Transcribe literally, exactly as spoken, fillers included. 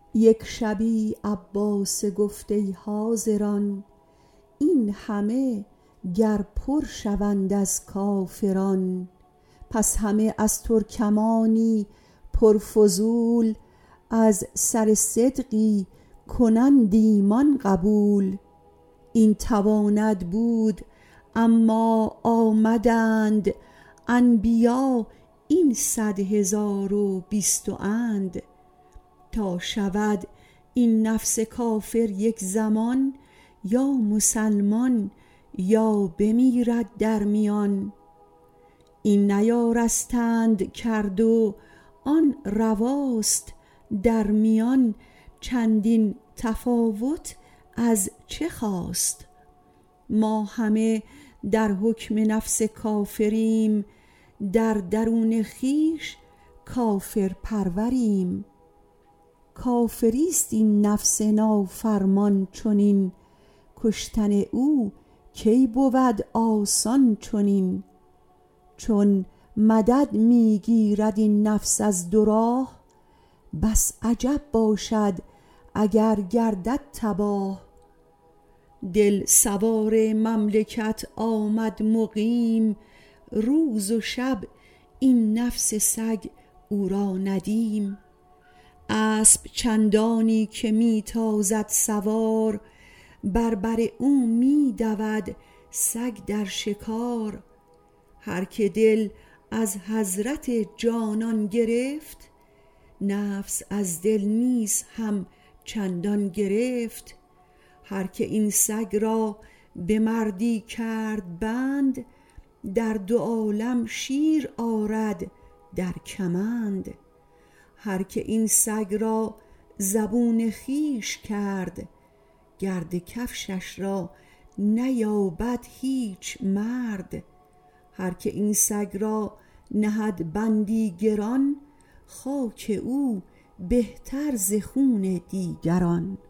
یک شبی عباسه گفت ای حاضران، این همه گر پر شوند از کافران، پس همه از ترکمانی پرفضول، از سر صدقی کنند ایمان قبول. این تواند بود اما آمدند انبیا این صد هزار و بیست و اند، تا شود این نفس کافر یک زمان، یا مسلمان یا بمیرد در میان. این نیارستند کرد و آن رواست، در میان چندین تفاوت از چه خاست. ما همه در حکم نفس کافریم، در درون خویش کافر پروریم. کافریست این نفس نافرمان چنین، کشتن او کی بود آسان چنین. چون مدد می گیرد این نفس از دو راه، بس عجب باشد اگر گردد تباه. دل سوار مملکت آمد مقیم، روز و شب این نفس سگ او را ندیم. اسب چندانی که می تازد سوار، بر بر او می دود سگ در شکار. هر که دل از حضرت جانان گرفت، نفس از دل نیز هم چندان گرفت. هر که این سگ را به مردی کرد بند، در دو عالم شیر آرد در کمند. هر که این سگ را زبون خویش کرد، گرد کفشش را نیابد هیچ مرد. هر که این سگ را نهد بندی گران، خاک او بهتر ز خون دیگران.